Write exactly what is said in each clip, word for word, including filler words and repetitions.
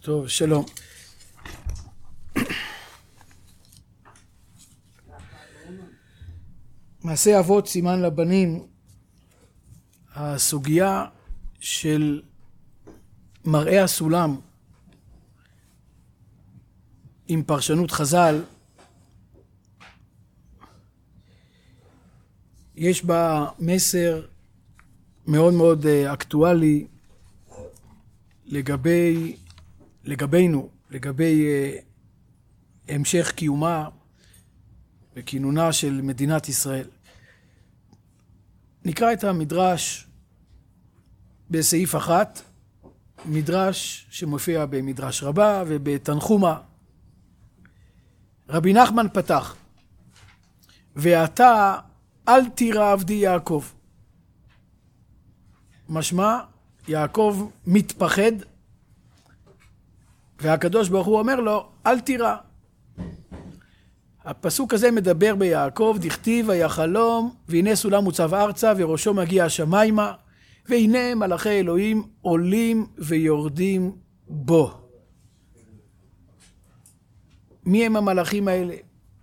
טוב, שלום. מעשה אבות סימן לבנים, הסוגיה של מראה הסולם עם פרשנות חז"ל, יש בה מסר מאוד מאוד אקטואלי לגבי, לגבינו, לגבי המשך קיומה וכינונה של מדינת ישראל. נקרא את המדרש בסעיף אחת, מדרש שמופיע במדרש רבה ובתנחומה. רבי נחמן פתח, ואתה אל תירא עבדי יעקב. משמע, יעקב מתפחד, והקדוש ברוך הוא אומר לו, אל תירא. הפסוק הזה מדבר ביעקב, דכתיב ויחלום, והנה סולם מוצב ארצה, וראשו מגיע השמיימה, והנה מלאכי אלוהים עולים ויורדים בו. מי הם המלאכים האלה?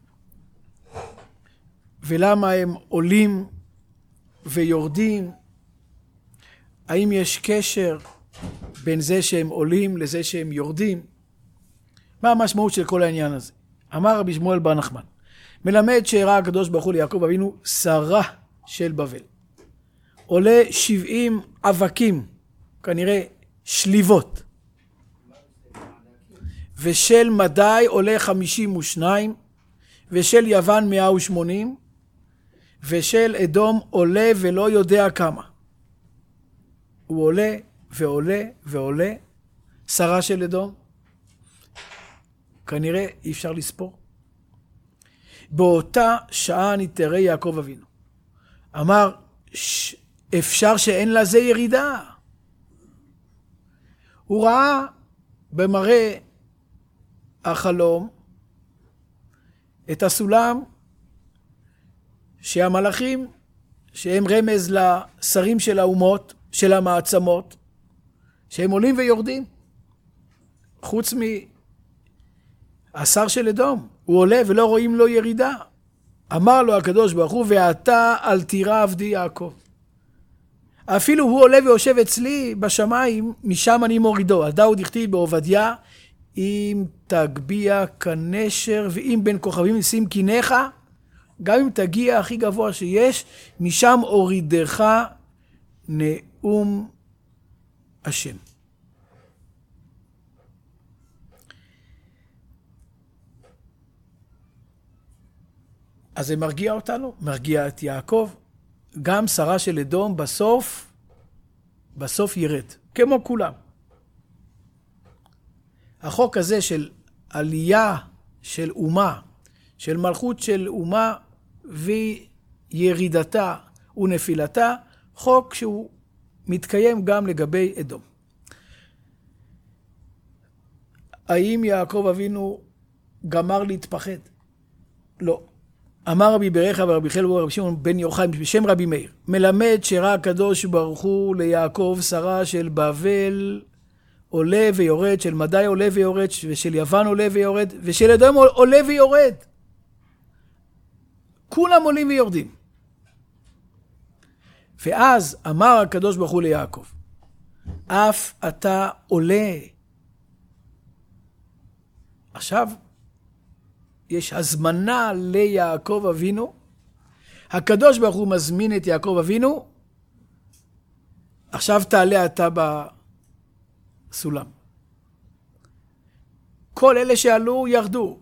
ולמה הם עולים ויורדים? האם יש קשר בין זה שהם עולים לזה שהם יורדים? מה המשמעות של כל העניין הזה? אמר רבי שמואל בר נחמן, מלמד שהראה הקדוש ברוך הוא ליעקב אבינו שרה של בבל. עולה שבעים אבקים, כנראה שליבות. ושל מדי עולה חמישים ושניים, ושל יוון מאה ושמונים, ושל אדום עולה ולא יודע כמה. הוא עולה ועולה ועולה, שרה של אדום. כנראה אי אפשר לספור. באותה שעה נתערה יעקב אבינו. אמר, ש... אפשר שאין לזה ירידה. הוא ראה במראה החלום את הסולם שהמלאכים, שהם רמז לשרים של האומות, של המעצמות, שהם עולים ויורדים. חוץ מהשר של אדום, הוא עולה ולא רואים לו ירידה. אמר לו הקדוש ברוך הוא, ואתה אל תירא עבדי יעקב. אפילו הוא עולה ויושב אצלי בשמיים, משם אני מורידו. על דאוד דכתיב בעובדיה, אם תגביה כנשר ואם בין כוכבים ישים קיניך, גם אם תגיע הכי גבוה שיש, משם הורידך נאום השם. אז זה מרגיע אותנו, מרגיע את יעקב. גם שרה של אדום בסוף, בסוף ירד, כמו כולם. החוק הזה של עלייה של אומה, של מלכות של אומה וירידתה ונפילתה, חוק שהוא מתקיים גם לגבי אדום. האם יעקב אבינו גמר להתפחד? לא. אמר רבי ברכיה ורבי חיל ורבי שמעון בן יוחאי בשם רבי מאיר, מלמד שראה הקדוש ברוך הוא ליעקב שרה של בבל עולה ויורד, של מדי עולה ויורד, ושל יוון עולה ויורד, ושל אדום עולה ויורד. כולם עולים ויורדים. ואז אמר הקדוש ברוך הוא ליעקב, אף אתה עולה. עכשיו, יש הזמנה ליעקב אבינו. הקדוש ברוך הוא מזמין את יעקב אבינו, עכשיו תעלה אתה בסולם. כל אלה שעלו ירדו.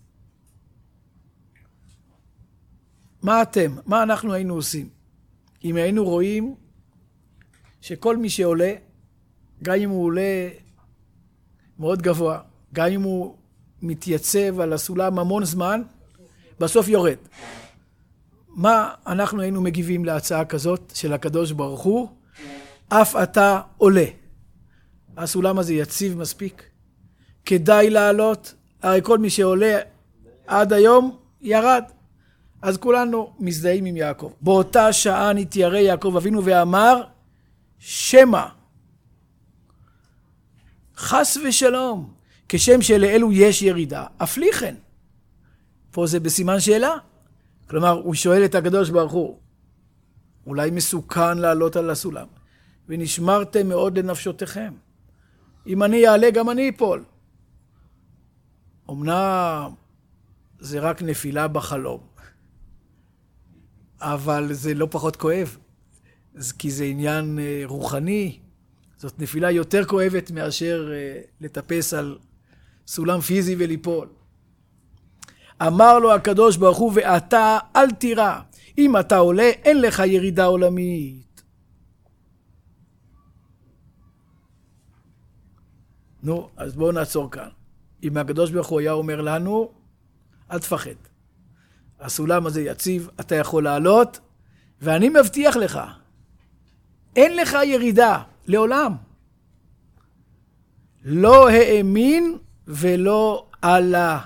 מה אתם? מה אנחנו היינו עושים? אם היינו רואים שכל מי שעולה, גם אם הוא עולה מאוד גבוה, גם אם הוא מתייצב על הסולם המון זמן, בסוף יורד. מה אנחנו היינו מגיבים להצעה כזאת של הקדוש ברוך הוא? אף אתה עולה. הסולם הזה יציב מספיק? כדאי לעלות? הרי כל מי שעולה עד היום ירד. אז כולנו מזדהים עם יעקב. באותה שעה נתיירא יעקב אבינו ואמר, שמא חס ושלום, כשם שלאלו יש ירידה, אפלי כן. פה זה בסימן שאלה. כלומר, הוא שואל את הקדוש ברוך הוא, אולי מסוכן לעלות על הסולם, ונשמרתם מאוד לנפשותיכם. אם אני אעלה, גם אני אפול. אמנם זה רק נפילה בחלום, אבל זה לא פחות כואב, כי זה עניין רוחני. זאת נפילה יותר כואבת מאשר לטפס על סולם פיזי וליפול. אמר לו הקדוש ברוך הוא, ואתה אל תירא, אם אתה עולה אין לך ירידה עולמית. נו, אז בואו נעצור כאן. אם הקדוש ברוך הוא היה אומר לנו, אל תפחד. הסולם הזה יציב, אתה יכול לעלות, ואני מבטיח לך, אין לך ירידה לעולם. לא האמין ולא עלה.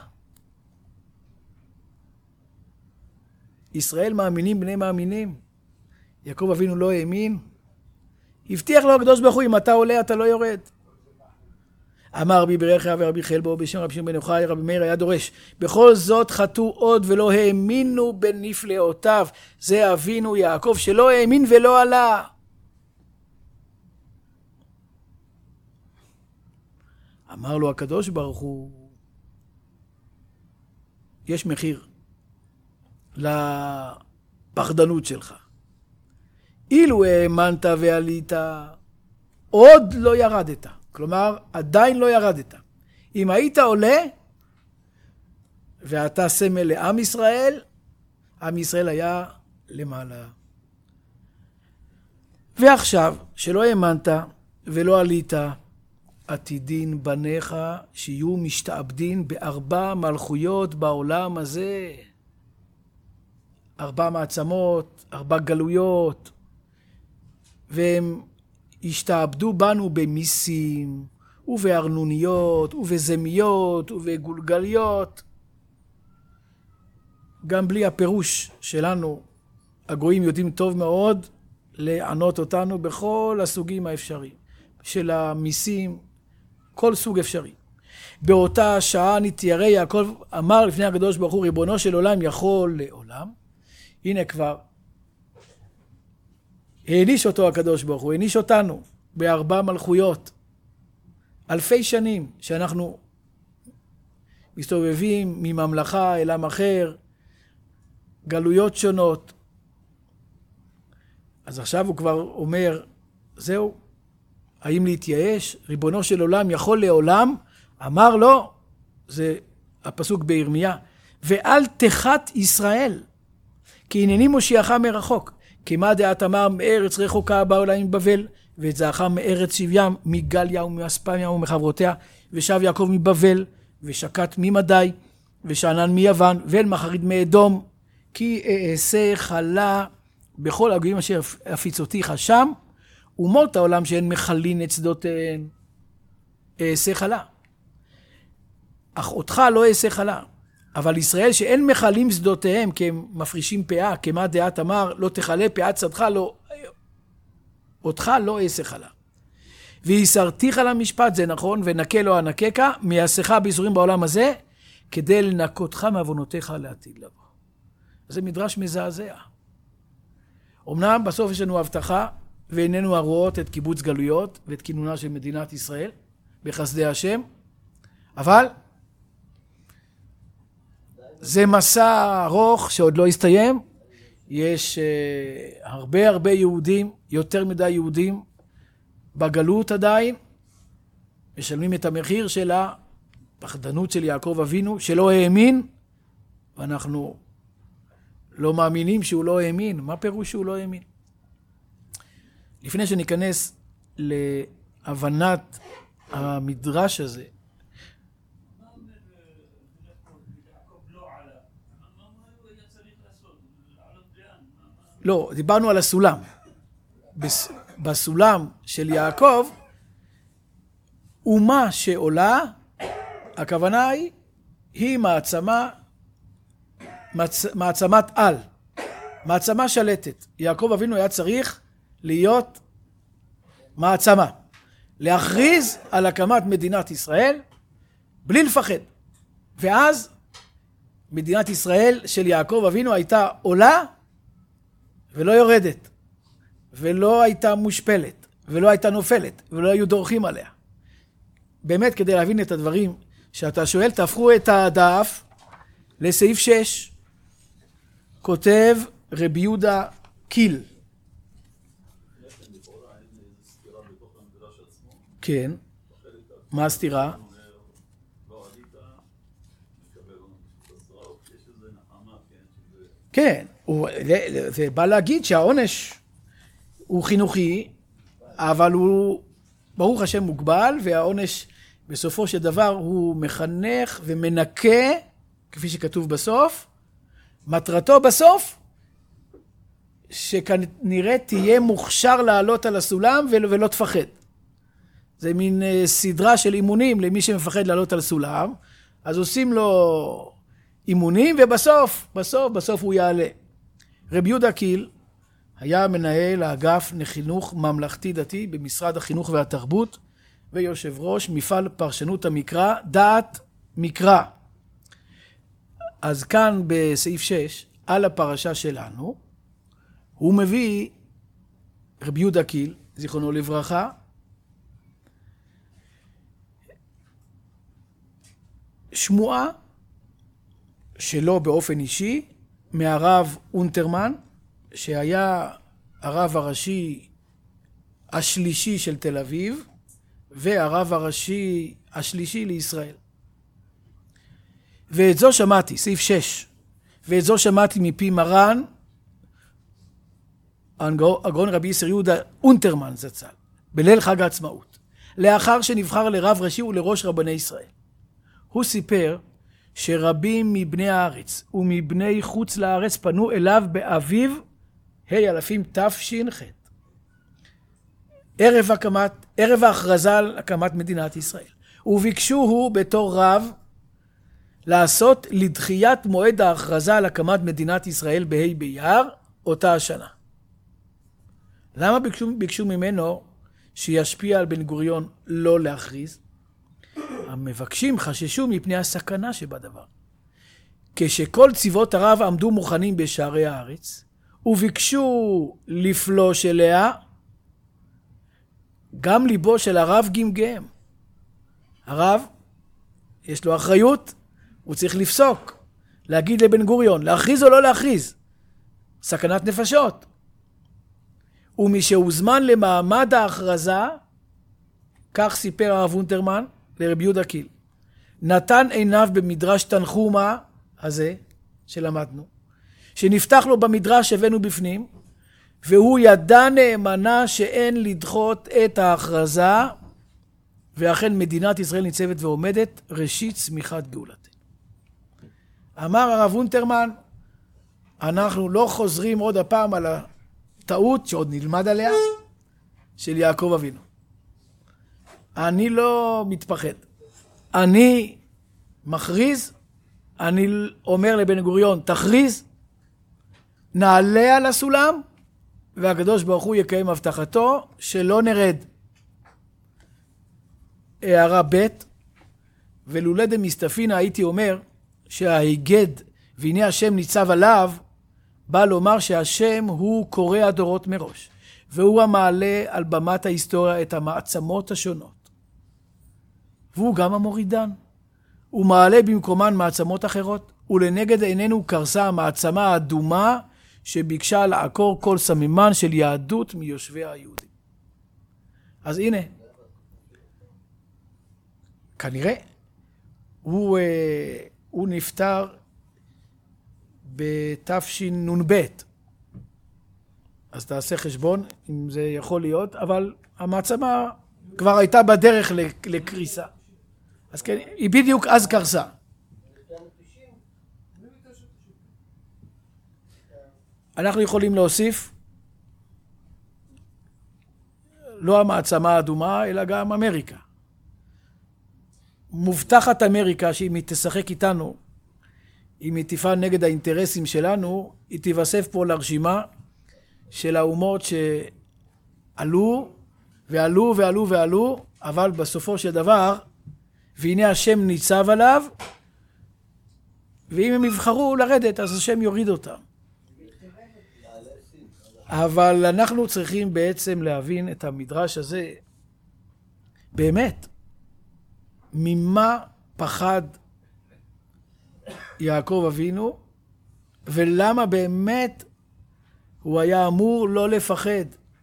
ישראל מאמינים בני מאמינים. יעקב אבינו לא האמין. הבטיח לו הקדוש ברוך הוא, אם אתה עולה אתה לא יורד. אמר רבי ברכיה ורבי חלבו בשם רבי שמעון בן יוחאי, רבי מאיר היה דורש, בכל זאת חטאו עוד ולא האמינו בנפלאותיו. זה אבינו יעקב שלא האמין ולא עלה. אמר לו הקדוש ברוך הוא, יש מחיר לפחדנות שלך. אילו האמנת ועלית, עוד לא ירדת. כלומר, עדיין לא ירדת. אם היית עולה, ואתה סמל לעם ישראל, עם ישראל היה למעלה. ועכשיו, שלא האמנת ולא עלית, עתידין בניך שיהיו משתעבדין בארבע מלכויות בעולם הזה. ארבע מעצמות, ארבע גלויות, והם השתעבדו בנו במיסים, ובארנוניות, ובזמיות, ובגולגליות. גם בלי הפירוש שלנו, הגויים יודעים טוב מאוד לענות אותנו בכל הסוגים האפשריים של המיסים, כל סוג אפשרי. באותה שעה נתיירא יעקב אמר לפני הקדוש ברוך הוא, ריבונו של עולם יכול לעולם. הנה כבר העניש אותו הקדוש ברוך הוא, העניש אותנו בארבע מלכויות. אלפי שנים שאנחנו מסתובבים מממלכה אל עם אחר, גלויות שונות. אז עכשיו הוא כבר אומר, זהו, האם להתייאש? ריבונו של עולם יכול לעולם? אמר לו, זה הפסוק בירמיה, ואל תחת ישראל, כי הנני מושיעך מרחוק. כי מה דעת אמר מארץ רחוקה באו להם מבבל, ואת זרעך מארץ שבים, מגליה ומאספמיה ומחברותיה, ושב יעקב מבבל, ושקט ממדי, ושענן מיוון, ואל מחריד מאדום, כי אעשה חלה בכל הגויים אשר הפיצותיך שם, אומות העולם שהן מחלין את שדותיהן, אעשה חלה. אך אותך לא אעשה חלה. אבל ישראל שאין מחלים שדותיהם, כי הם מפרישים פאה, כמה דעת אמר, לא תחלה פאת שדך, לא, אותך לא אעשה חלה. ויסרתיך למשפט, זה נכון, ונקה לו הנקקה, מייסך ביסורים בעולם הזה, כדי לנקותך מעוונותיך לעתיד לבוא. זה מדרש מזעזע. אמנם בסוף יש לנו הבטחה, ואיננו הרואות את קיבוץ גלויות, ואת כינונה של מדינת ישראל, בחסדי השם, אבל זה מסע ארוך שעוד לא הסתיים. יש uh, הרבה הרבה יהודים, יותר מדי יהודים, בגלות עדיין, משלמים את המחיר של הפחדנות של יעקב אבינו, שלא האמין, ואנחנו לא מאמינים שהוא לא האמין. מה פירוש שהוא לא האמין? לפני שניכנס להבנת המדרש הזה, לא, דיברנו על הסולם. בס, בסולם של יעקב, אומה שעולה, הכוונה היא, היא מעצמה, מעצ, מעצמת על, מעצמה שלטת. יעקב אבינו היה צריך להיות מעצמה. להכריז על הקמת מדינת ישראל בלי לפחד. ואז מדינת ישראל של יעקב אבינו הייתה עולה ולא יורדת, ולא הייתה מושפלת, ולא הייתה נופלת, ולא היו דורכים עליה. באמת, כדי להבין את הדברים שאתה שואל, תהפכו את הדף לסעיף שש. כותב רבי יהודה קיל. כן. מה הסתירה? כן, זה בא להגיד שהעונש הוא חינוכי, אבל הוא ברוך השם מוגבל, והעונש בסופו של דבר הוא מחנך ומנקה, כפי שכתוב בסוף. מטרתו בסוף, שכנראה תהיה מוכשר לעלות על הסולם ולא תפחד. זה מין סדרה של אימונים למי שמפחד לעלות על סולם, אז עושים לו אימונים, ובסוף, בסוף, בסוף הוא יעלה. רבי יהודה קיל היה מנהל האגף לחינוך ממלכתי דתי במשרד החינוך והתרבות, ויושב ראש מפעל פרשנות המקרא, דעת מקרא. אז כאן בסעיף שש, על הפרשה שלנו, הוא מביא רבי יהודה קיל, זיכרונו לברכה, שמועה שלו באופן אישי, מהרב אונטרמן, שהיה הרב הראשי השלישי של תל אביב, והרב הראשי השלישי לישראל. ואת זו שמעתי, סעיף שש, ואת זו שמעתי מפי מרן, הגאון רבי ישראל יהודה אונטרמן זצ"ל, בליל חג העצמאות, לאחר שנבחר לרב ראשי ולראש רבני ישראל. הוא סיפר שרבים מבני הארץ ומבני חוץ לארץ פנו אליו באביב ה' אלפים תש"ח, ערב הקמת, ערב ההכרזה על הקמת מדינת ישראל, וביקשו הוא בתור רב לעשות לדחיית מועד ההכרזה על הקמת מדינת ישראל בה' באייר אותה השנה. למה ביקשו, ביקשו ממנו שישפיע על בן גוריון לא להכריז? המבקשים חששו מפני הסכנה שבדבר. כשכל צבאות ערב עמדו מוכנים בשערי הארץ, וביקשו לפלוש אליה, גם ליבו של הרב גמגם. הרב, יש לו אחריות, הוא צריך לפסוק, להגיד לבן גוריון, להכריז או לא להכריז. סכנת נפשות. ומשהוזמן למעמד ההכרזה, כך סיפר הרב אונטרמן לרבי יהודה קיל, נתן עיניו במדרש תנחומה הזה שלמדנו, שנפתח לו במדרש הבאנו בפנים, והוא ידע נאמנה שאין לדחות את ההכרזה, ואכן מדינת ישראל ניצבת ועומדת ראשית צמיחת גאולתנו. אמר הרב אונטרמן, אנחנו לא חוזרים עוד הפעם על הטעות שעוד נלמד עליה של יעקב אבינו. אני לא מתפחד. אני מכריז, אני אומר לבן גוריון, תכריז, נעלה על הסולם, והקדוש ברוך הוא יקיים הבטחתו שלא נרד. הערה ב', ולולא דמסתפינא הייתי אומר שההיגד והנה השם ניצב עליו, בא לומר שהשם הוא קורא הדורות מראש, והוא המעלה על במת ההיסטוריה את המעצמות השונות. והוא גם המורידן. הוא מעלה במקומן מעצמות אחרות, ולנגד עינינו קרסה המעצמה האדומה שביקשה לעקור כל סממן של יהדות מיושבי היהודים. אז הנה, כנראה, הוא, הוא נפטר בתשנ"ב. אז תעשה חשבון אם זה יכול להיות, אבל המעצמה כבר הייתה בדרך לקריסה. אז כן, היא בדיוק אז קרסה. אנחנו יכולים להוסיף לא המעצמה האדומה, אלא גם אמריקה. מובטחת אמריקה שאם היא תשחק איתנו, אם היא תפעל נגד האינטרסים שלנו, היא תיווסף פה לרשימה של האומות שעלו ועלו ועלו ועלו אבל בסופו של דבר, והנה השם ניצב עליו, ואם הם יבחרו לרדת, אז השם יוריד אותם. אבל אנחנו צריכים בעצם להבין את המדרש הזה, באמת, ממה פחד יעקב אבינו, ולמה באמת הוא היה אמור לא לפחד.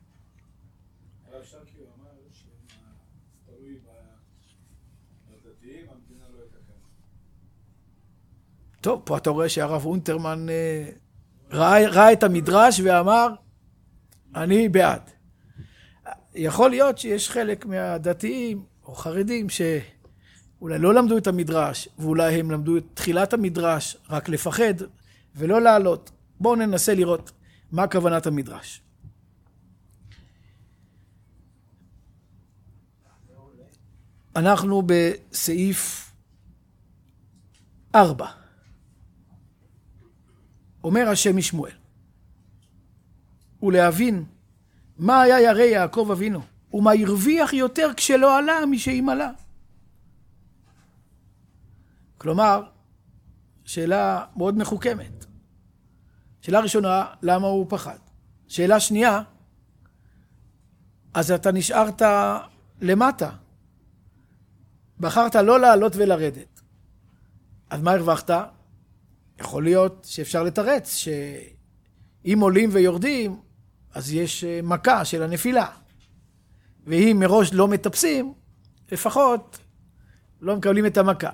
טוב, פה אתה רואה שהרב אונטרמן ראה, ראה את המדרש ואמר, אני בעד. יכול להיות שיש חלק מהדתיים או חרדים שאולי לא למדו את המדרש, ואולי הם למדו את תחילת המדרש, רק לפחד ולא לעלות. בואו ננסה לראות מה כוונת המדרש. אנחנו בסעיף ארבע. אומר השם משמואל, ולהבין מה היה ירא יעקב אבינו, ומה הרוויח יותר כשלא עלה משאם עלה. כלומר, שאלה מאוד מחוכמת. שאלה ראשונה, למה הוא פחד? שאלה שנייה, אז אתה נשארת למטה. בחרת לא לעלות ולרדת. אז מה הרווחת? יכול להיות שאפשר לתרץ, שאם עולים ויורדים, אז יש מכה של הנפילה. ואם מראש לא מטפסים, לפחות לא מקבלים את המכה.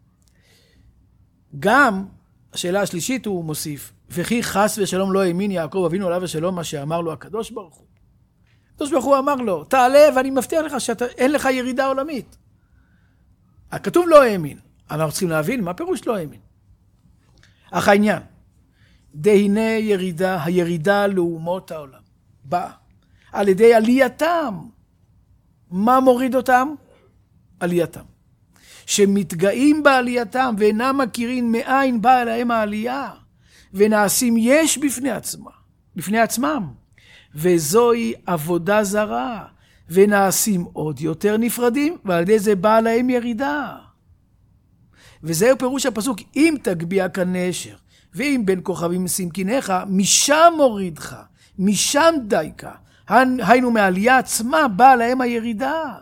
גם השאלה השלישית הוא מוסיף, וכי חס ושלום לא האמין יעקב אבינו עליו ושלום מה שאמר לו הקדוש ברוך הוא. הקדוש ברוך הוא אמר לו, תעלה ואני מבטיח לך שאין לך ירידה עולמית. הכתוב לא האמין. אנחנו צריכים להבין מה פירוש לא האמין. אך העניין, דהנה ירידה, הירידה לאומות העולם, באה על ידי עלייתם. מה מוריד אותם? עלייתם. שמתגאים בעלייתם ואינם מכירים מאין באה להם העלייה, ונעשים יש בפני עצמה, בפני עצמם, וזוהי עבודה זרה, ונעשים עוד יותר נפרדים, ועל ידי זה באה להם ירידה. וזהו פירוש הפסוק, אם תגביה כנשר, ואם בין כוכבים שים קיניך, משם מורידך, משם דייקה. היינו מעלייה עצמה, באה להם הירידה.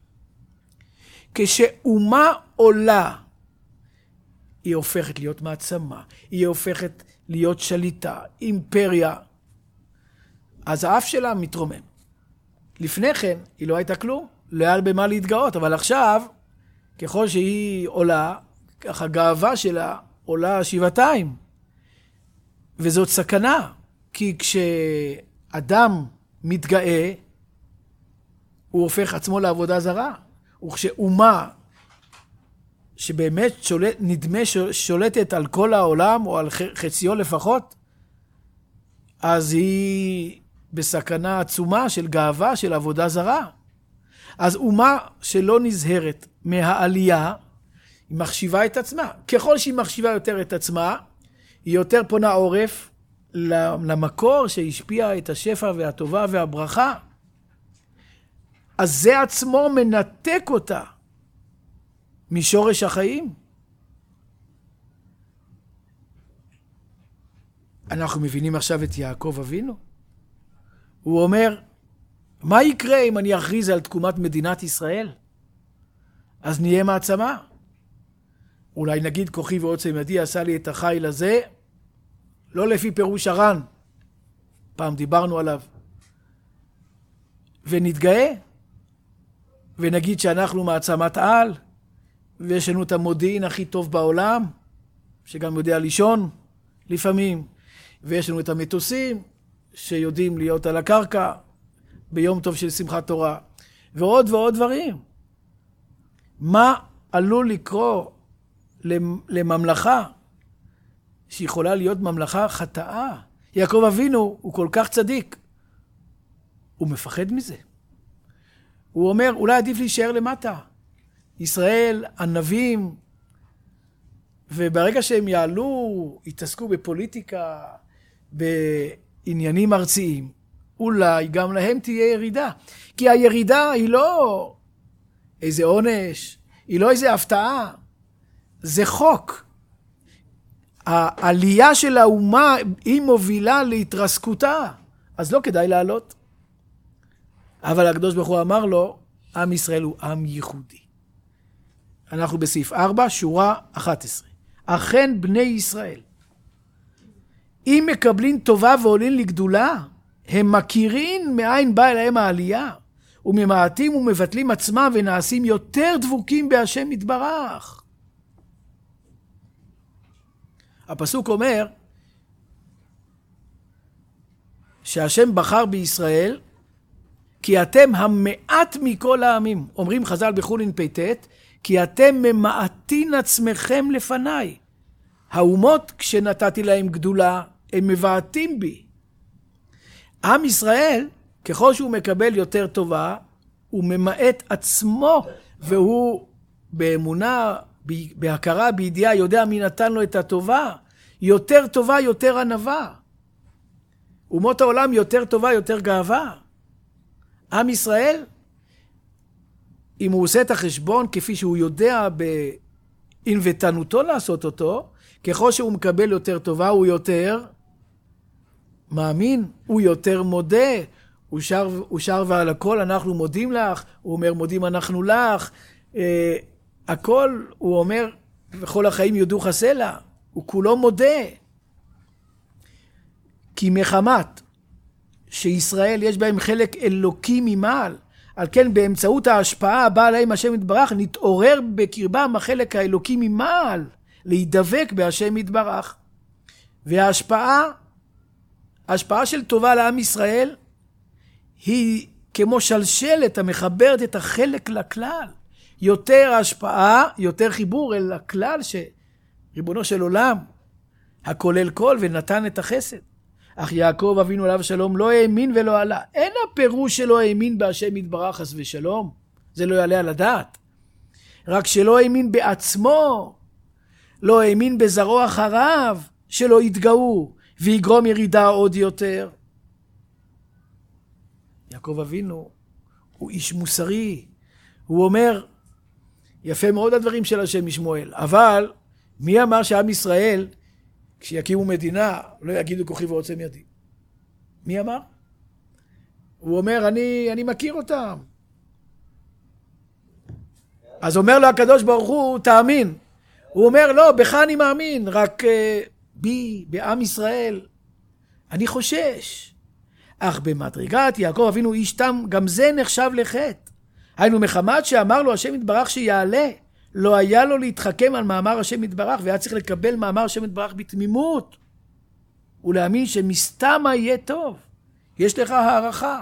כשאומה עולה, היא הופכת להיות מעצמה, היא הופכת להיות שליטה, אימפריה, אז האף שלה מתרומם. לפני כן היא לא הייתה כלום, לא היה במה להתגאות, אבל עכשיו, ככל שהיא עולה, ככה הגאווה שלה עולה שבעתיים. וזאת סכנה, כי כשאדם מתגאה, הוא הופך עצמו לעבודה זרה. וכשאומה שבאמת שולט, נדמה שולטת על כל העולם, או על חציו לפחות, אז היא בסכנה עצומה של גאווה, של עבודה זרה. אז אומה שלא נזהרת מהעלייה, היא מחשיבה את עצמה. ככל שהיא מחשיבה יותר את עצמה, היא יותר פונה עורף למקור שהשפיע את השפע והטובה והברכה. אז זה עצמו מנתק אותה משורש החיים. אנחנו מבינים עכשיו את יעקב אבינו. הוא אומר, מה יקרה אם אני אכריז על תקומת מדינת ישראל? אז נהיה מעצמה. אולי נגיד כוחי ועוצם ידי עשה לי את החיל הזה, לא לפי פירוש הר"ן, פעם דיברנו עליו, ונתגאה, ונגיד שאנחנו מעצמת על, ויש לנו את המודיעין הכי טוב בעולם, שגם יודע לישון לפעמים, ויש לנו את המטוסים, שיודעים להיות על הקרקע, ביום טוב של שמחת תורה, ועוד ועוד דברים. מה עלול לקרוא לממלכה, שיכולה להיות ממלכה חטאה? יעקב אבינו הוא כל כך צדיק, הוא מפחד מזה. הוא אומר, אולי עדיף להישאר למטה. ישראל, ענבים, וברגע שהם יעלו, יתעסקו בפוליטיקה, בעניינים ארציים, אולי גם להם תהיה ירידה. כי הירידה היא לא איזה עונש, היא לא איזה הפתעה, זה חוק. העלייה של האומה היא מובילה להתרסקותה, אז לא כדאי לעלות. אבל הקדוש ברוך הוא אמר לו, עם ישראל הוא עם ייחודי. אנחנו בסעיף ארבע, שורה אחת עשרה. אכן בני ישראל, אם מקבלים טובה ועולים לגדולה, הם מכירים מאין באה אליהם העלייה, וממעטים ומבטלים עצמם ונעשים יותר דבוקים בהשם יתברך. הפסוק אומר שהשם בחר בישראל כי אתם המעט מכל העמים. אומרים חז"ל בחולין פ"ט, כי אתם ממעטין עצמכם לפניי. האומות כשנתתי להם גדולה הם מבעטים בי. עם ישראל ככל שהוא מקבל יותר טובה הוא ממעט עצמו, והוא באמונה, בהכרה, בידיעה, יודע מי נתן לו את הטובה. יותר טובה, יותר ענווה. אומות העולם יותר טובה, יותר גאווה. עם ישראל, אם הוא עושה את החשבון כפי שהוא יודע באינבטנותו לעשות אותו, ככל שהוא מקבל יותר טובה, הוא יותר מאמין, הוא יותר מודה, הוא שר, הוא שר ועל הכל אנחנו מודים לך, הוא אומר מודים אנחנו לך, אה, הכל הוא אומר וכל החיים יודוך הסלע, הוא כולו מודה. כי מחמת שישראל יש בהם חלק אלוקי ממעל, על כן באמצעות ההשפעה הבאה עליהם השם יתברך נתעורר בקרבם החלק האלוקי ממעל להידבק בהשם יתברך. וההשפעה, ההשפעה של טובה לעם ישראל היא כמו שלשלת המחברת את החלק לכלל. יותר השפעה, יותר חיבור אל הכלל שריבונו של עולם הכולל כל ונתן את החסד. אך יעקב אבינו עליו שלום לא האמין ולא עלה. אין הפירוש שלא האמין בהשם יתברך חס ושלום. זה לא יעלה על הדעת. רק שלא האמין בעצמו, לא האמין בזרעו אחריו, שלא יתגאו ויגרום ירידה עוד יותר. יעקב אבינו הוא איש מוסרי. הוא אומר, יפה מאוד הדברים של השם משמואל, אבל מי אמר שעם ישראל כשיקימו מדינה לא יגידו כוחי ועוצם ידי? מי אמר? הוא אומר אני, אני מכיר אותם. אז אומר לו הקדוש ברוך הוא תאמין. הוא אומר לא, בך אני מאמין, רק uh, בי, בעם ישראל אני חושש. אך במדרגת יעקב אבינו איש תם גם זה נחשב לחטא. היינו מחמת שאמר לו השם יתברך שיעלה, לא היה לו להתחכם על מאמר השם יתברך, והיה צריך לקבל מאמר השם יתברך בתמימות, ולהאמין שמסתמה יהיה טוב. יש לך הערכה.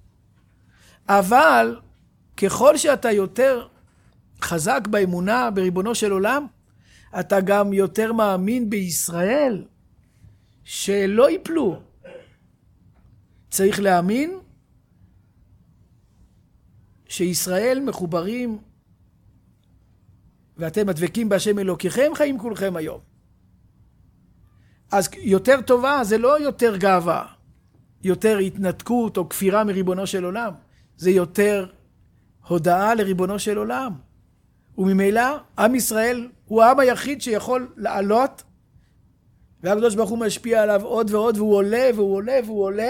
אבל ככל שאתה יותר חזק באמונה בריבונו של עולם, אתה גם יותר מאמין בישראל שלא ייפלו. צריך להאמין שישראל מחוברים ואתם מדבקים בהשם אלוקיכם חיים כולכם היום. אז יותר טובה זה לא יותר גאווה, יותר התנתקות או כפירה מריבונו של עולם. זה יותר הודעה לריבונו של עולם. וממילא עם ישראל הוא העם היחיד שיכול לעלות, והקדוש ברוך הוא משפיע עליו עוד ועוד, והוא עולה והוא עולה והוא עולה.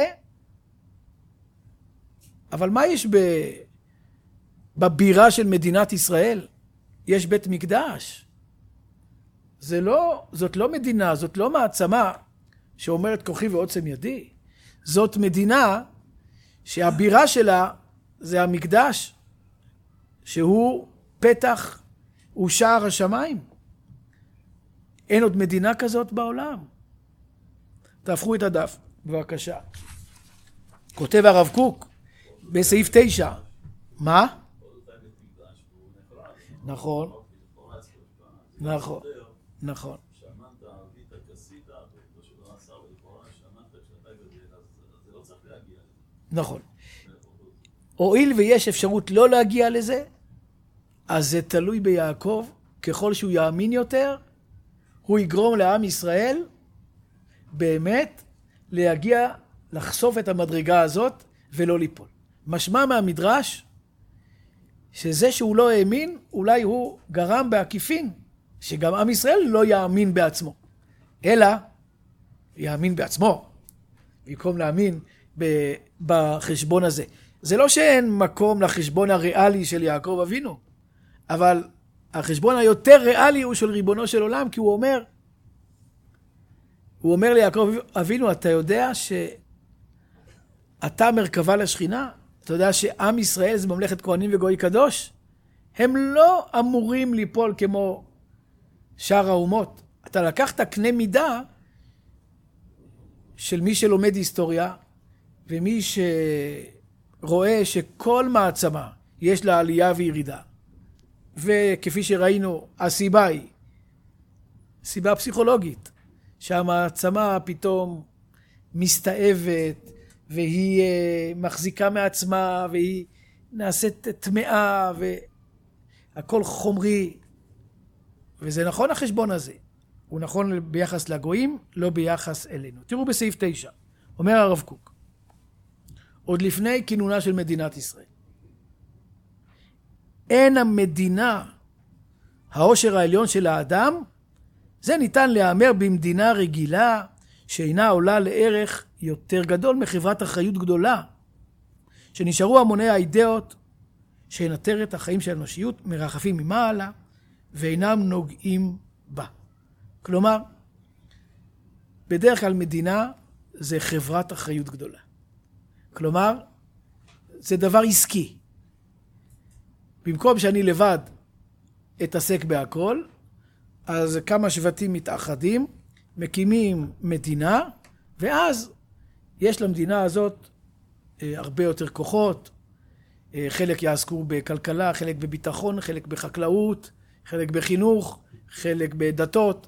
אבל מה יש ב... בבירה של מדינת ישראל? יש בית מקדש. זה לא, זאת לא מדינה, זאת לא מעצמה שאומרת כוחי ועוצם ידי. זאת מדינה שהבירה שלה זה המקדש, שהוא פתח, הוא שער השמיים. אין עוד מדינה כזאת בעולם. תהפכו את הדף, בבקשה. כותב הרב קוק בסעיף תשע. מה? נכון. נכון. נכון. נכון. הואיל ויש אפשרות לא להגיע לזה, אז זה תלוי ביעקב. ככל שהוא יאמין יותר, הוא יגרום לעם ישראל באמת להגיע, לחשוף את המדרגה הזאת ולא ליפול. משמע מהמדרש שזה שהוא לא האמין, אולי הוא גרם בעקיפין, שגם עם ישראל לא יאמין בעצמו, אלא יאמין בעצמו, במקום להאמין בחשבון הזה. זה לא שאין מקום לחשבון הריאלי של יעקב אבינו, אבל החשבון היותר ריאלי הוא של ריבונו של עולם, כי הוא אומר, הוא אומר ליעקב אבינו, אתה יודע שאתה מרכבה לשכינה? אתה יודע שעם ישראל זה ממלכת כהנים וגוי קדוש? הם לא אמורים ליפול כמו שאר האומות. אתה לקחת קנה מידה של מי שלומד היסטוריה, ומי שרואה שכל מעצמה יש לה עלייה וירידה. וכפי שראינו, הסיבה היא סיבה פסיכולוגית, שהמעצמה פתאום מסתאבת, והיא מחזיקה מעצמה, והיא נעשית טמאה, והכל חומרי. וזה נכון החשבון הזה. הוא נכון ביחס לגויים, לא ביחס אלינו. תראו בסעיף תשע, אומר הרב קוק, עוד לפני כינונה של מדינת ישראל. אין המדינה, העושר העליון של האדם, זה ניתן להיאמר במדינה רגילה, שאינה עולה לערך יותר גדול מחברת אחריות גדולה, שנשארו המוני האידאות, שינטר את החיים של האנושיות, מרחפים ממעלה, ואינם נוגעים בה. כלומר, בדרך כלל מדינה זה חברת אחריות גדולה. כלומר, זה דבר עסקי. במקום שאני לבד אתעסק בהכל, אז כמה שבטים מתאחדים, מקימים מדינה, ואז יש למדינה הזאת הרבה יותר כוחות, חלק יעסקו בכלכלה, חלק בביטחון, חלק בחקלאות, חלק בחינוך, חלק בדתות.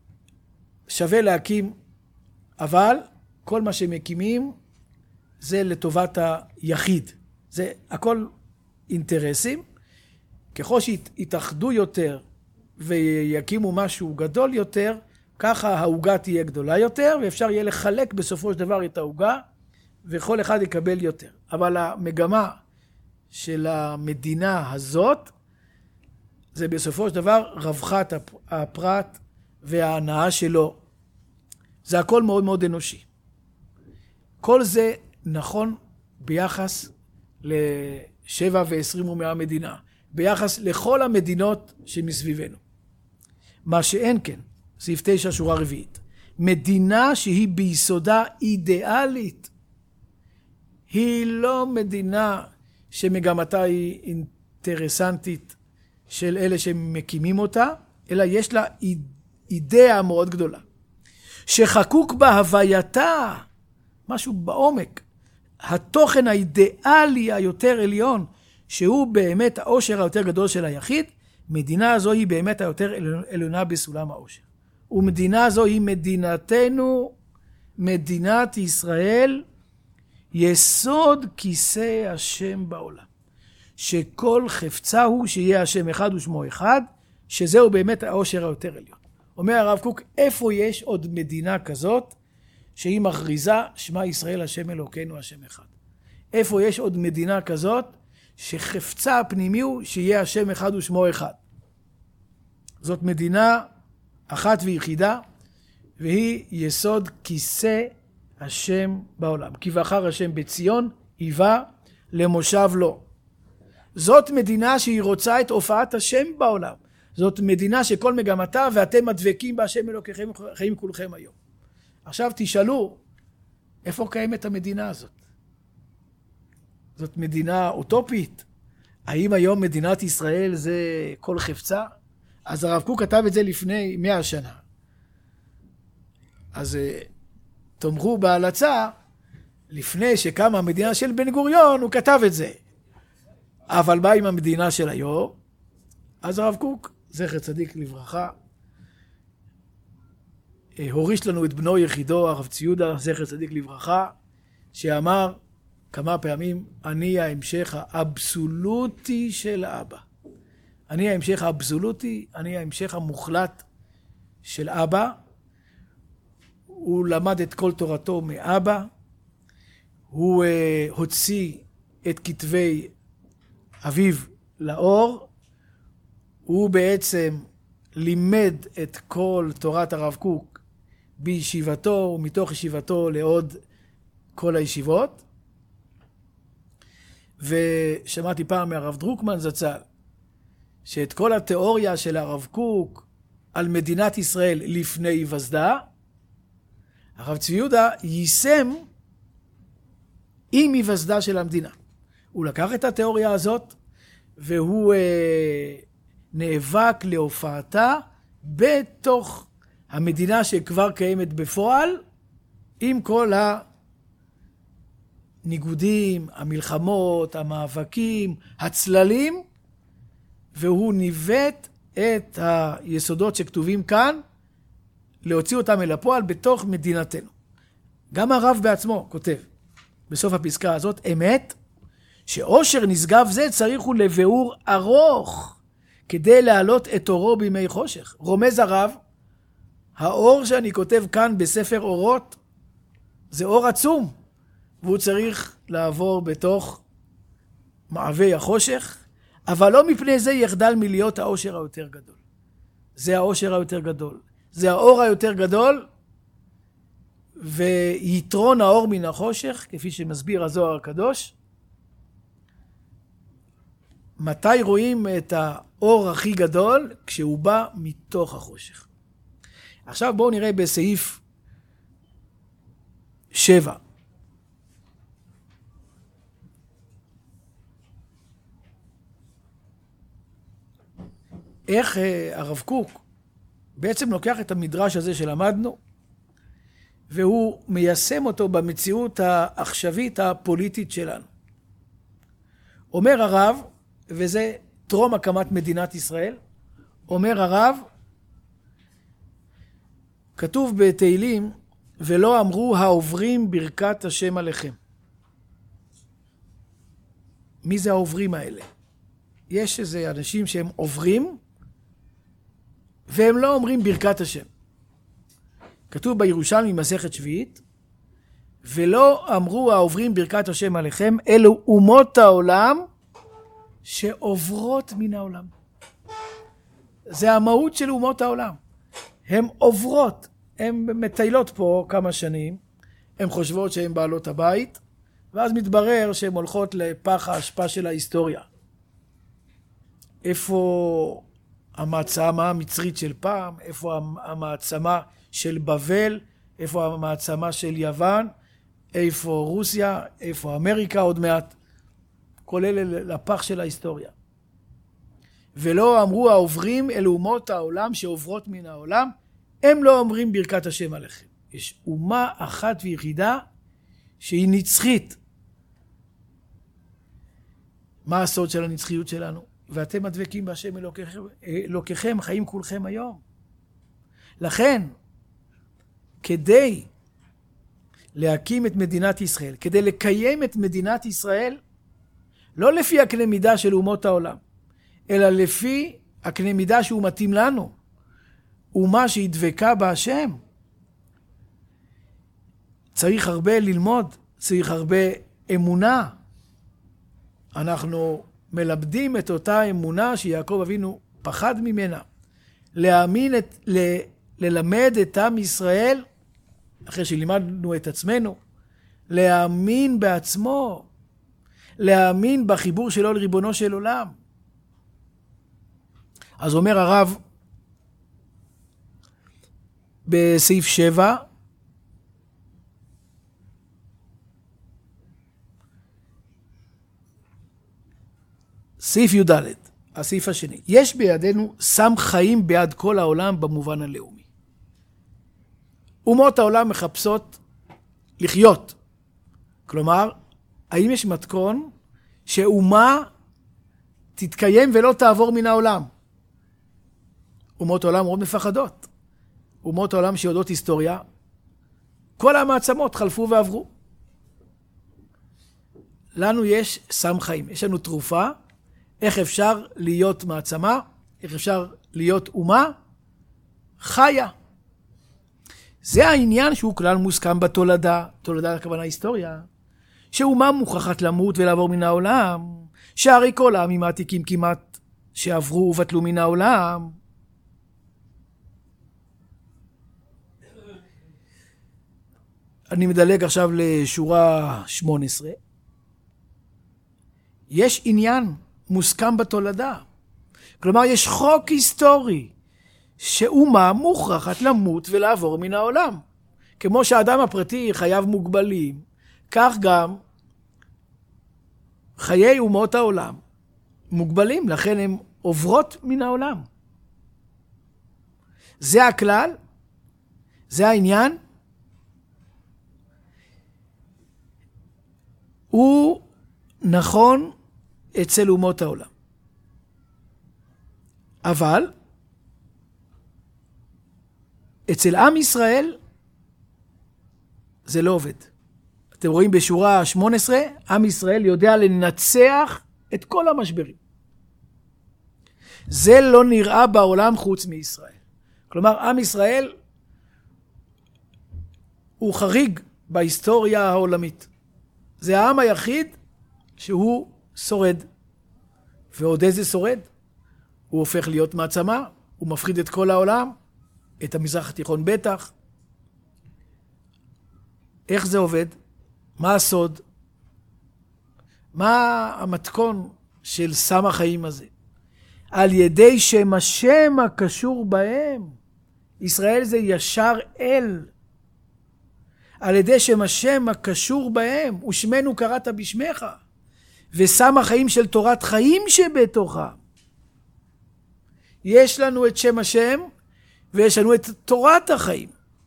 שווה להקים, אבל כל מה שמקימים זה לטובת היחיד. זה הכל אינטרסים. ככל שיתאחדו יותר ויקימו משהו גדול יותר, ככה העוגה תהיה גדולה יותר, ואפשר יהיה לחלק בסופו של דבר את העוגה, וכל אחד יקבל יותר. אבל המגמה של המדינה הזאת, זה בסופו של דבר רווחת הפרט וההנאה שלו. זה הכל מאוד מאוד אנושי. כל זה נכון ביחס לשבע ועשרים ומאה מדינה, ביחס לכל המדינות שמסביבנו. מה שאין כן, סעיף תשע שורה רביעית, מדינה שהיא ביסודה אידיאלית, היא לא מדינה שמגמתה היא אינטרסנטית של אלה שמקימים אותה, אלא יש לה אידאה מאוד גדולה, שחקוק בה הווייתה, משהו בעומק, התוכן האידיאלי היותר עליון, שהוא באמת העושר היותר גדול של היחיד, מדינה הזו היא באמת היותר עליונה בסולם העושר. ומדינה זו היא מדינתנו, מדינת ישראל, יסוד כיסא השם בעולם. שכל חפצה הוא שיהיה השם אחד ושמו אחד, שזהו באמת העושר היותר עליון. אומר הרב קוק, איפה יש עוד מדינה כזאת, שהיא מכריזה שמע ישראל השם אלוקינו השם אחד? איפה יש עוד מדינה כזאת, שחפצה הפנימי הוא שיהיה השם אחד ושמו אחד? זאת מדינה אחת ויחידה, והיא יסוד כיסא השם בעולם. כי בחר השם בציון, היווה למושב לו. זאת מדינה שהיא רוצה את הופעת השם בעולם. זאת מדינה שכל מגמתה, ואתם מדבקים בהשם אלוקיכם חיים כולכם היום. עכשיו תשאלו, איפה קיימת המדינה הזאת? זאת מדינה אוטופית? האם היום מדינת ישראל זה כל חפצה? אז הרב קוק כתב את זה לפני מאה שנה. אז תאמרו בהלצה, לפני שקמה המדינה של בן גוריון, הוא כתב את זה. אבל מה עם המדינה של היום? אז הרב קוק, זכר צדיק לברכה, הוריש לנו את בנו יחידו, הרב ציודה, זכר צדיק לברכה, שאמר כמה פעמים, אני ההמשך האבסולוטי של אבא. אני ההמשך האבסולוטי, אני ההמשך המוחלט של אבא. הוא למד את כל תורתו מאבא, הוא uh, הוציא את כתבי אביו לאור, הוא בעצם לימד את כל תורת הרב קוק בישיבתו ומתוך ישיבתו לעוד כל הישיבות. ושמעתי פעם מהרב דרוקמן זצ"ל, שאת כל התיאוריה של הרב קוק על מדינת ישראל לפני היווסדה, הרב צבי יהודה יישם עם היווסדה של המדינה. הוא לקח את התיאוריה הזאת, והוא אה, נאבק להופעתה בתוך המדינה שכבר קיימת בפועל, עם כל הניגודים, המלחמות, המאבקים, הצללים, והוא ניווט את היסודות שכתובים כאן, להוציא אותם אל הפועל בתוך מדינתנו. גם הרב בעצמו כותב, בסוף הפסקה הזאת, אמת, שאושר נשגב זה צריך הוא לביאור ארוך, כדי להעלות את אורו בימי חושך. רומז הרב, האור שאני כותב כאן בספר אורות, זה אור עצום, והוא צריך לעבור בתוך מעבי החושך, אבל לא מפני זה יחדל מלהיות האושר היותר גדול. זה האושר היותר גדול. זה האור היותר גדול, ויתרון האור מן החושך, כפי שמסביר הזוהר הקדוש. מתי רואים את האור הכי גדול? כשהוא בא מתוך החושך. עכשיו בואו נראה בסעיף שבע. איך הרב קוק בעצם לוקח את המדרש הזה שלמדנו, והוא מיישם אותו במציאות העכשווית הפוליטית שלנו. אומר הרב, וזה טרום הקמת מדינת ישראל, אומר הרב, כתוב בתהילים, ולא אמרו העוברים ברכת השם עליכם. מי זה העוברים האלה? יש איזה אנשים שהם עוברים, והם לא אומרים ברכת השם. כתוב בירושלמי מסכת שביעית, ולא אמרו העוברים ברכת השם עליכם, אלו אומות העולם שעוברות מן העולם. זה המהות של אומות העולם. הן עוברות, הן מטיילות פה כמה שנים, הן חושבות שהן בעלות הבית, ואז מתברר שהן הולכות לפח ההשפעה של ההיסטוריה. איפה המעצמה המצרית של פעם, איפה המעצמה של בבל, איפה המעצמה של יוון, איפה רוסיה, איפה אמריקה עוד מעט, כל אלה לפח של ההיסטוריה. ולא אמרו העוברים אל אומות העולם שעוברות מן העולם, הם לא אומרים ברכת השם עליכם. יש אומה אחת ויחידה שהיא נצחית. מה הסוד של הנצחיות שלנו? ואתם מדבקים בהשם אלוקיכם, אלוקיכם חיים כולכם היום. לכן, כדי להקים את מדינת ישראל, כדי לקיים את מדינת ישראל, לא לפי הקנה מידה של אומות העולם, אלא לפי הקנה מידה שהוא מתאים לנו, אומה שהיא דבקה בהשם. צריך הרבה ללמוד, צריך הרבה אמונה. אנחנו מלמדים את אותה אמונה שיעקב אבינו פחד ממנה. להאמין את, ל, ללמד את עם ישראל, אחרי שלימדנו את עצמנו, להאמין בעצמו, להאמין בחיבור שלו לריבונו של עולם. אז אומר הרב בסעיף שבע, סעיף י"ד, הסעיף השני. יש בידינו שם חיים בעד כל העולם במובן הלאומי. אומות העולם מחפשות לחיות. כלומר, האם יש מתכון שאומה תתקיים ולא תעבור מן העולם? אומות העולם מאוד מפחדות. אומות העולם שיודעות היסטוריה, כל המעצמות חלפו ועברו. לנו יש שם חיים, יש לנו תרופה, איך אפשר להיות מעצמה, איך אפשר להיות אומה חיה. זה העניין שהוא כלל מוסכם בתולדה, תולדה הכוונה היסטוריה, שאומה מוכרחת למות ולעבור מן העולם, שהרי כל העמים העתיקים כמעט שעברו ובטלו מן העולם. אני מדלג עכשיו לשורה שמונה עשרה. יש עניין מוסכם בתולדה. כלומר, יש חוק היסטורי שאומה מוכרחת למות ולעבור מן העולם. כמו שהאדם הפרטי חייו מוגבלים, כך גם חיי אומות העולם מוגבלים, לכן הן עוברות מן העולם. זה הכלל, זה העניין. הוא נכון אצל אומות העולם. אבל אצל עם ישראל זה לא עובד. אתם רואים בשורה שמונה עשרה, עם ישראל יודע לנצח את כל המשברים. זה לא נראה בעולם חוץ מישראל. כלומר, עם ישראל הוא חריג בהיסטוריה העולמית. זה העם היחיד שהוא שורד. ועוד איזה שורד? הוא הופך להיות מעצמה, הוא מפחיד את כל העולם, את המזרח התיכון בטח. איך זה עובד? מה הסוד? מה המתכון של סם החיים הזה? על ידי שם השם הקשור בהם. ישראל זה ישר אל. על ידי שם השם הקשור בהם. ושמנו קראת בשמך. וסם החיים של תורת חיים שבתוכה. יש לנו את שם השם ויש לנו את תורת החיים.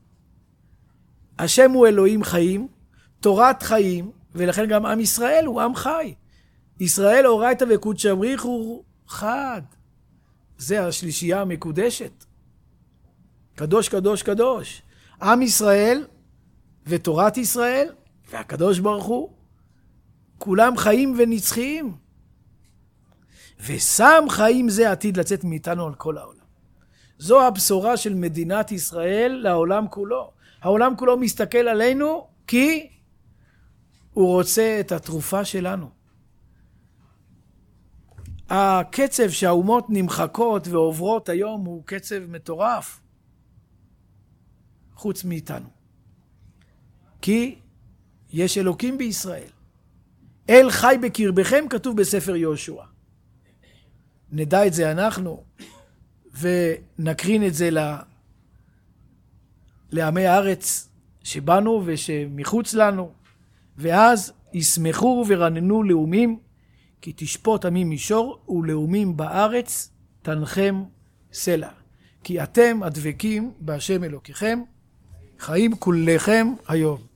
השם הוא אלוהים חיים, תורת חיים, ולכן גם עם ישראל הוא עם חי. ישראל אורייתא וקודשא בריחו חד. זה השלישייה המקודשת. קדוש קדוש קדוש. עם ישראל ותורת ישראל והקדוש ברוך הוא. כולם חיים ונצחיים. וסם חיים זה עתיד לצאת מאיתנו על כל העולם. זו הבשורה של מדינת ישראל לעולם כולו. העולם כולו מסתכל עלינו כי הוא רוצה את התרופה שלנו. הקצב שהאומות נמחקות ועוברות היום הוא קצב מטורף. חוץ מאיתנו. כי יש אלוקים בישראל. אל חי בקרבכם כתוב בספר יהושע. נדע את זה אנחנו ונקרין את זה לעמי הארץ שבנו ושמחוץ לנו, ואז ישמחו ורננו לאומים, כי תשפוט עמים מישור ולאומים בארץ תנחם סלע. כי אתם הדבקים בהשם אלוקיכם, חיים כולכם היום.